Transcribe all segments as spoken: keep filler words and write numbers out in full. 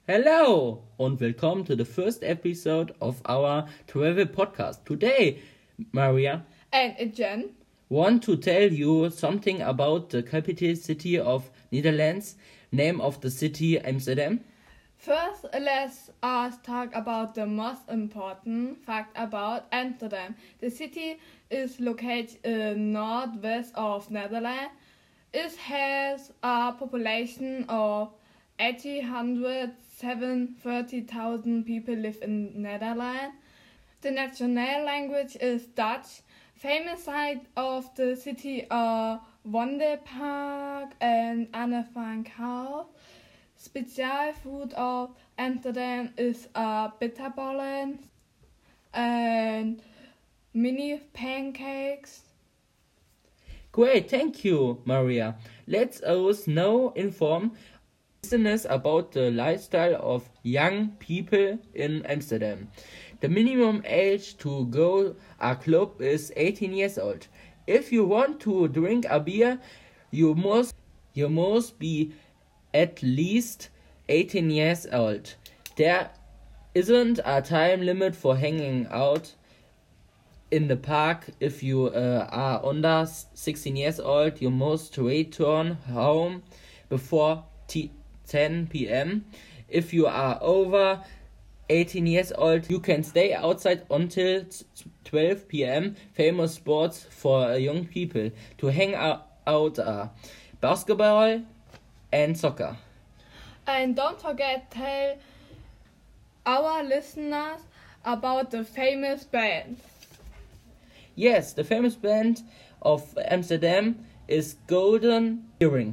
Hello und willkommen to the first episode of our travel podcast. Today, Maria and Jen want to tell you something about the capital city of Netherlands, name of the city Amsterdam. First, let's us talk about the most important fact about Amsterdam. The city is located in northwest of Netherlands. It has a population of eight hundred thirty thousand people live in Netherlands. The national language is Dutch. Famous sites of the city are Vondelpark and Anne Frank House. Special food of Amsterdam is uh, bitterballen and mini pancakes. Great, thank you, Maria. Let's us now inform listeners about the lifestyle of young people in Amsterdam. The minimum age to go a club is eighteen years old. If you want to drink a beer, you must you must be at least eighteen years old. There isn't a time limit for hanging out in the park. If you uh, are under sixteen years old, you must return home before t- ten p.m. If you are over eighteen years old, you can stay outside until twelve p.m. Famous sports for young people to hang out are basketball and soccer. And don't forget to tell our listeners about the famous band. Yes, the famous band of Amsterdam is Golden Earring.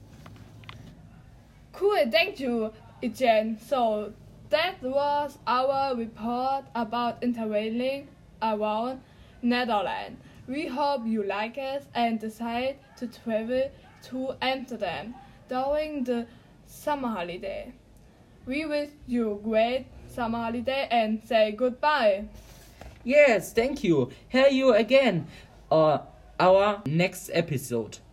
Cool, thank you, Jen. So that was our report about interrailing around Netherlands. We hope you like us and decide to travel to Amsterdam during the summer holiday. We wish you a great summer holiday and say goodbye. Yes, thank you. Hear you again. Uh, our next episode.